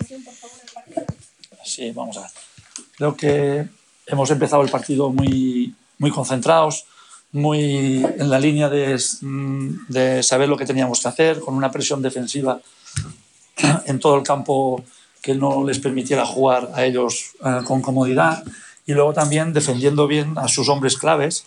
Sí, vamos a ver. Creo que hemos empezado el partido muy concentrados, muy en la línea de saber lo que teníamos que hacer, con una presión defensiva en todo el campo que no les permitiera jugar a ellos con comodidad, y luego también defendiendo bien a sus hombres claves.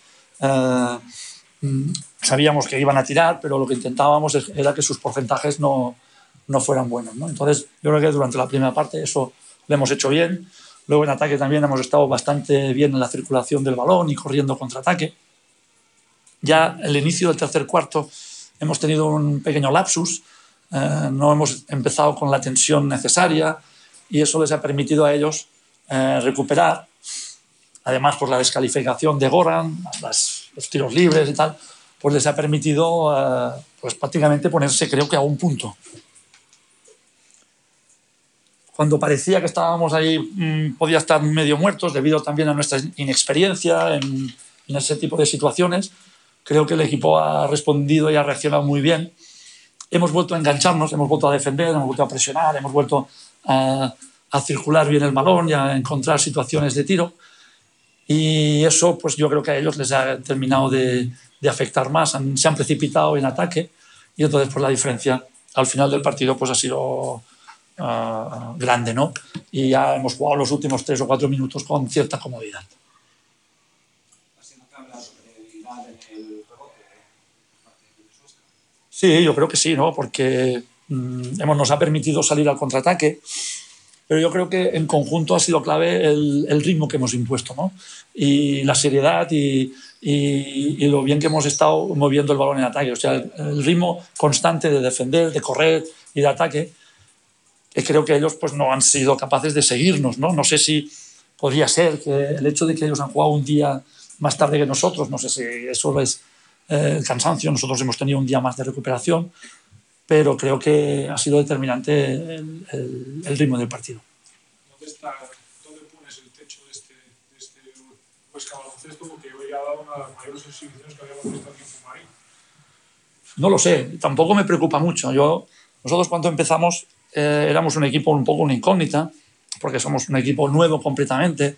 Sabíamos que iban a tirar, pero lo que intentábamos era que sus porcentajes no fueran buenos, ¿no? Entonces, yo creo que durante la primera parte eso lo hemos hecho bien. Luego en ataque también hemos estado bastante bien en la circulación del balón y corriendo contraataque. Ya el inicio del tercer cuarto hemos tenido un pequeño lapsus. No hemos empezado con la tensión necesaria y eso les ha permitido a ellos recuperar. Además, por la descalificación de Goran, los tiros libres y tal, pues les ha permitido pues prácticamente ponerse, creo que a un punto. Cuando parecía que estábamos ahí, podía estar medio muertos debido también a nuestra inexperiencia en ese tipo de situaciones. Creo que el equipo ha respondido y ha reaccionado muy bien. Hemos vuelto a engancharnos, hemos vuelto a defender, hemos vuelto a presionar, hemos vuelto a circular bien el balón y a encontrar situaciones de tiro. Y eso, pues yo creo que a ellos les ha terminado de afectar más. Se han precipitado en ataque y entonces pues la diferencia al final del partido pues ha sido grande, ¿no? Y ya hemos jugado los últimos 3 o 4 minutos con cierta comodidad. Sí, yo creo que sí, ¿no? Porque nos ha permitido salir al contraataque, pero yo creo que en conjunto ha sido clave el ritmo que hemos impuesto, ¿no? Y la seriedad y lo bien que hemos estado moviendo el balón en ataque. O sea, el ritmo constante de defender, de correr y de ataque, que creo que ellos pues, no han sido capaces de seguirnos, ¿no? No sé si podría ser que el hecho de que ellos han jugado un día más tarde que nosotros, no sé si eso es el cansancio, nosotros hemos tenido un día más de recuperación, pero creo que ha sido determinante el ritmo del partido. ¿Dónde pones el techo de este Huesca Baloncesto? Porque hoy ha dado una de las mayores exhibiciones que habíamos visto aquí en Fumarín. No lo sé, tampoco me preocupa mucho. Nosotros cuando empezamos éramos un equipo un poco una incógnita, porque somos un equipo nuevo completamente,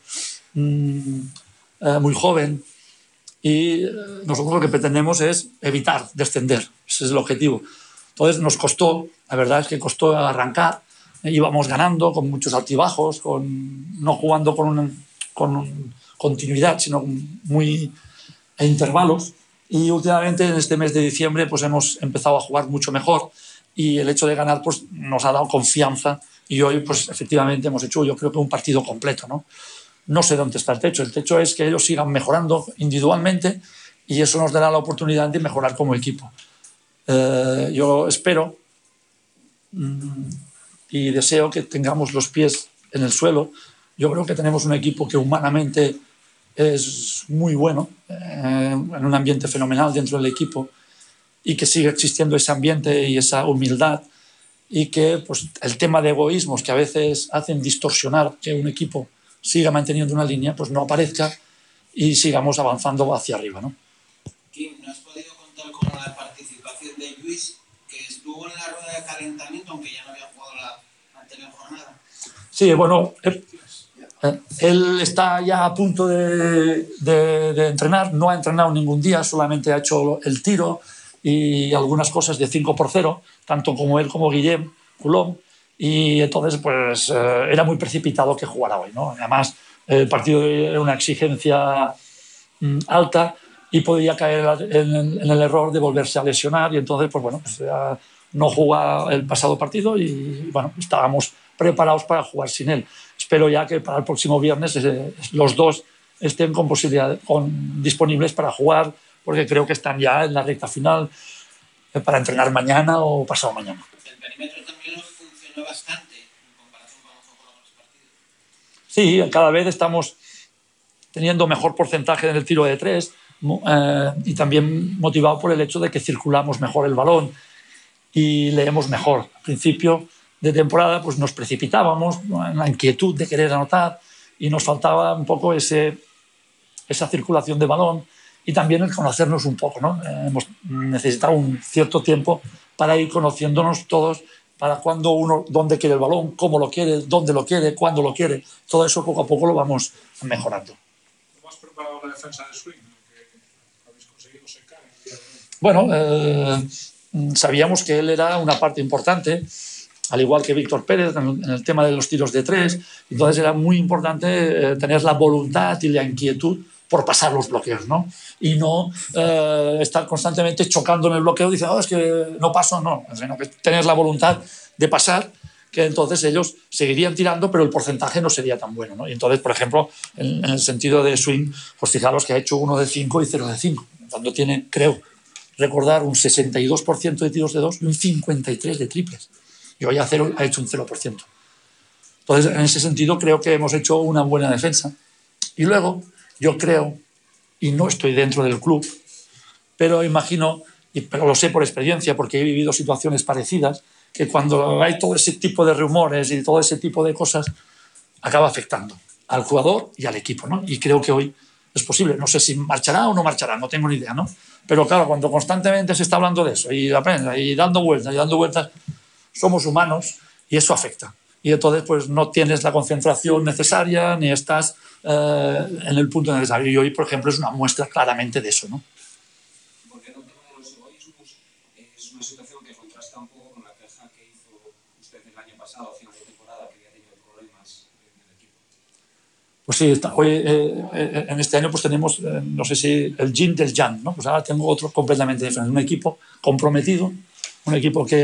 muy joven, y nosotros lo que pretendemos es evitar descender, ese es el objetivo. Entonces nos costó, la verdad es que costó arrancar, íbamos ganando con muchos altibajos, no jugando con continuidad, sino muy a intervalos, y últimamente en este mes de diciembre pues hemos empezado a jugar mucho mejor y el hecho de ganar pues nos ha dado confianza y hoy pues efectivamente hemos hecho yo creo que un partido completo, ¿no? No sé dónde está el techo es que ellos sigan mejorando individualmente y eso nos dará la oportunidad de mejorar como equipo. Yo espero y deseo que tengamos los pies en el suelo. Yo creo que tenemos un equipo que humanamente es muy bueno, en un ambiente fenomenal dentro del equipo y que sigue existiendo ese ambiente y esa humildad y que pues, el tema de egoísmos que a veces hacen distorsionar que un equipo siga manteniendo una línea, pues no aparezca y sigamos avanzando hacia arriba, ¿no? Kim, ¿no has podido contar con la participación de Luis, que estuvo en la rueda de calentamiento, aunque ya no había jugado la anterior jornada? Sí, bueno, él está ya a punto de entrenar, no ha entrenado ningún día, solamente ha hecho el tiro y algunas cosas de 5x0, tanto como él como Guillem Coulomb, y entonces pues era muy precipitado que jugara hoy, ¿no? Además, el partido era una exigencia alta y podía caer en el error de volverse a lesionar y entonces pues bueno, pues, no jugó el pasado partido y bueno, estábamos preparados para jugar sin él. Espero ya que para el próximo viernes los dos estén disponibles para jugar, porque creo que están ya en la recta final para entrenar mañana o pasado mañana. El perímetro también funcionó bastante en comparación con los otros partidos. Sí, cada vez estamos teniendo mejor porcentaje en el tiro de 3 y también motivado por el hecho de que circulamos mejor el balón y leemos mejor. Al principio de temporada pues nos precipitábamos en la inquietud de querer anotar y nos faltaba un poco esa circulación de balón y también el conocernos un poco, ¿no? Hemos necesitado un cierto tiempo para ir conociéndonos todos para cuando uno, dónde quiere el balón, cómo lo quiere, dónde lo quiere, cuándo lo quiere. Todo eso poco a poco lo vamos mejorando. ¿Cómo has preparado la defensa de Swing? Que habéis conseguido secar en el día de hoy. Bueno, sabíamos que él era una parte importante, al igual que Víctor Pérez, en el tema de los tiros de tres. Entonces era muy importante tener la voluntad y la inquietud por pasar los bloqueos, ¿no? Y no estar constantemente chocando en el bloqueo diciendo, es que no paso, no. Sino que tener la voluntad de pasar, que entonces ellos seguirían tirando, pero el porcentaje no sería tan bueno, ¿no? Y entonces, por ejemplo, en el sentido de Swing, pues fijaros que ha hecho 1 de 5 y 0 de 5, cuando tiene, creo, recordar un 62% de tiros de 2 y un 53% de triples. Y hoy ha hecho un 0%. Entonces, en ese sentido, creo que hemos hecho una buena defensa. Y luego, yo creo, y no estoy dentro del club, pero imagino, pero lo sé por experiencia, porque he vivido situaciones parecidas, que cuando hay todo ese tipo de rumores y todo ese tipo de cosas, acaba afectando al jugador y al equipo, ¿no? Y creo que hoy es posible. No sé si marchará o no marchará, no tengo ni idea, ¿no? Pero claro, cuando constantemente se está hablando de eso y la prensa y dando vueltas, somos humanos y eso afecta. Y entonces pues no tienes la concentración necesaria ni estás en el punto necesario. Y hoy, por ejemplo, es una muestra claramente de eso, ¿no? Porque el tema de los egoísmos es una situación que contrasta un poco con la queja que hizo usted el año pasado, a final de temporada, que había tenido problemas en el equipo. Pues sí, hoy, en este año pues tenemos, no sé si el yin del yang, ¿no? Pues ahora tengo otro completamente diferente. Un equipo comprometido, un equipo que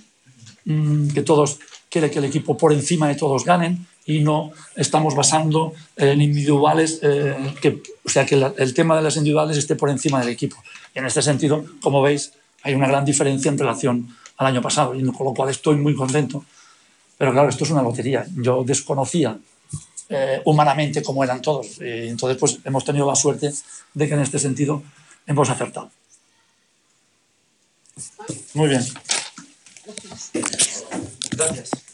todos quiere que el equipo por encima de todos ganen y no estamos basando en individuales, o sea, que el tema de las individuales esté por encima del equipo. Y en este sentido, como veis, hay una gran diferencia en relación al año pasado, y con lo cual estoy muy contento. Pero claro, esto es una lotería. Yo desconocía humanamente cómo eran todos. Y entonces, pues hemos tenido la suerte de que en este sentido hemos acertado. Muy bien. Gracias.